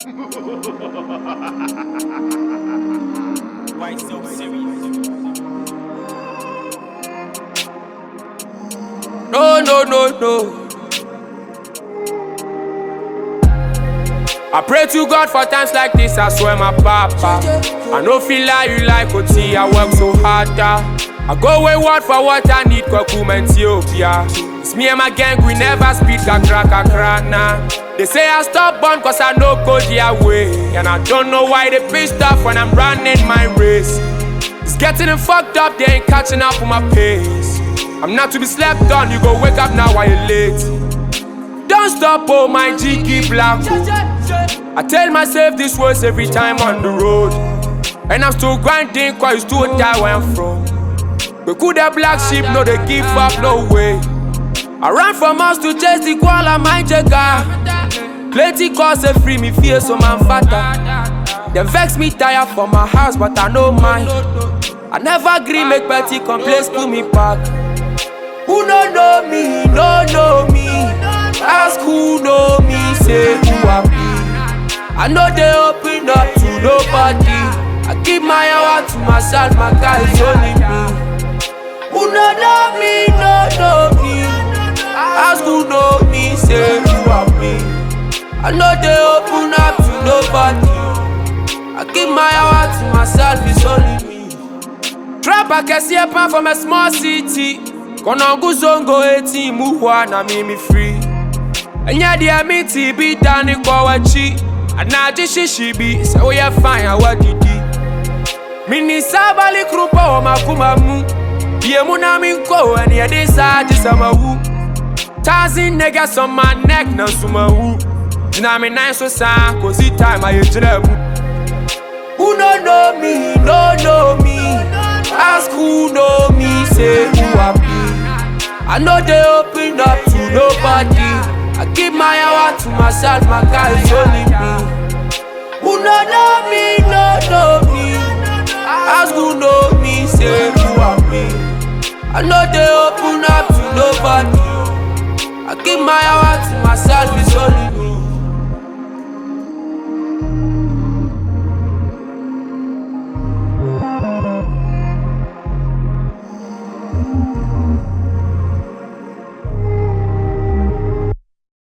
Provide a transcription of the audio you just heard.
Why so serious? No. I pray to God for times like this, I swear my papa. I no feel like you like OT, I work so hard. I go wayward for what I need, Kwakum Ethiopia. It's me and my gang, we never speak kakra nah. They say I stop born cause I no go their way. And I don't know why they pissed off when I'm running my race. It's getting them fucked up, they ain't catching up with my pace. I'm not to be slept on, you go wake up now while you're late. Don't stop, oh my G black. I tell myself this words every time on the road. And I'm still grinding cause you still die where I'm from. We could have black sheep, no they give up, no way. I ran from house to chase the koala, my jagger. Plenty cause they free me fear, so man fatter. They vex me tired for my house, but I know mine. I never agree, make petty complaints, pull me back. Who no know me, no know me. Ask who know me, say who I be. I know they open up to nobody. I keep my hour to myself, my guys only me. Who no know me, no know me. Ask who know me, say who I be. I know they open up to nobody. I keep my hour to myself, it's only me. Trap I can see a pan from a small city. Kono guzongo 18 muhwa na mimi free. Enya dia miti bi dani kwa wachi. Anaji shishibi se we fine awadidi. Mini sabali krupa wa makumamu. Ye muna minko and ye decide samawu. Tazin niggas on my neck na sumawu. Jina me nice so sa cause it time I jerebu. Who no know me, no know me. Ask who know me, say who I be. I know they open up to nobody. I keep my hour to myself, my guys only me. Who no know me, no know me. Ask who know me, say who I be. I know they open up to nobody. I keep my hour to myself, it's only me.